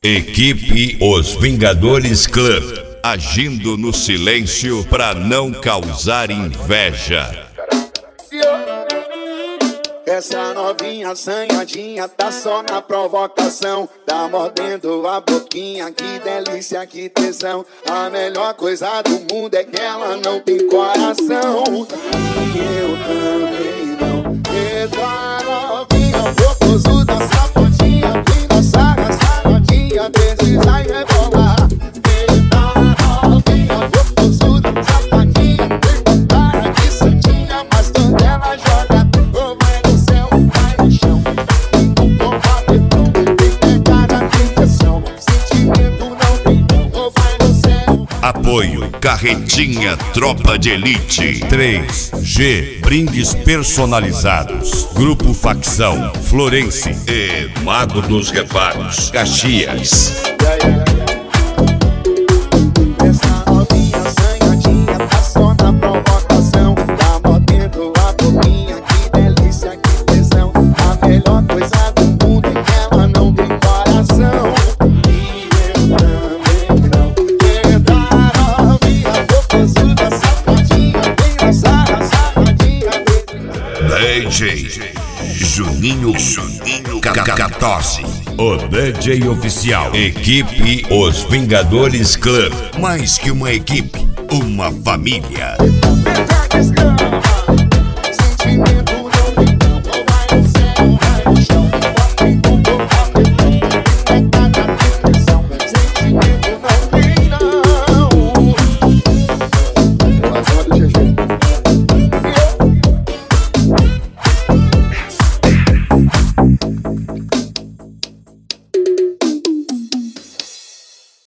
Equipe Os Vingadores Club, agindo no silêncio pra não causar inveja. Essa novinha assanhadinha tá só na provocação. Tá mordendo a boquinha, que delícia, que tesão. A melhor coisa do mundo é que ela não tem coração. E eu também não. Eita novinha, proposo da sapatinha, vem dançar a sapatinha, precisa rebolar. Eita novinha, proposo da sapatinha, vem dançar aqui santinha, mas quando ela joga, apoio Carretinha Tropa de Elite 3G, brindes personalizados. Grupo Facção Florense e Mago dos Reparos Caxias. Essa novinha assanhadinha tá só na provocação. Tá mordendo a boquinha, que delícia, que tesão. A melhor coisa do mundo é que ela não tem coração. E eu também não. Eita novinha, proposo da sapatinha, vem dançar a sapatinha. DJ Juninho 14, o DJ oficial. Equipe Os Vingadores Club, mais que uma equipe, uma família.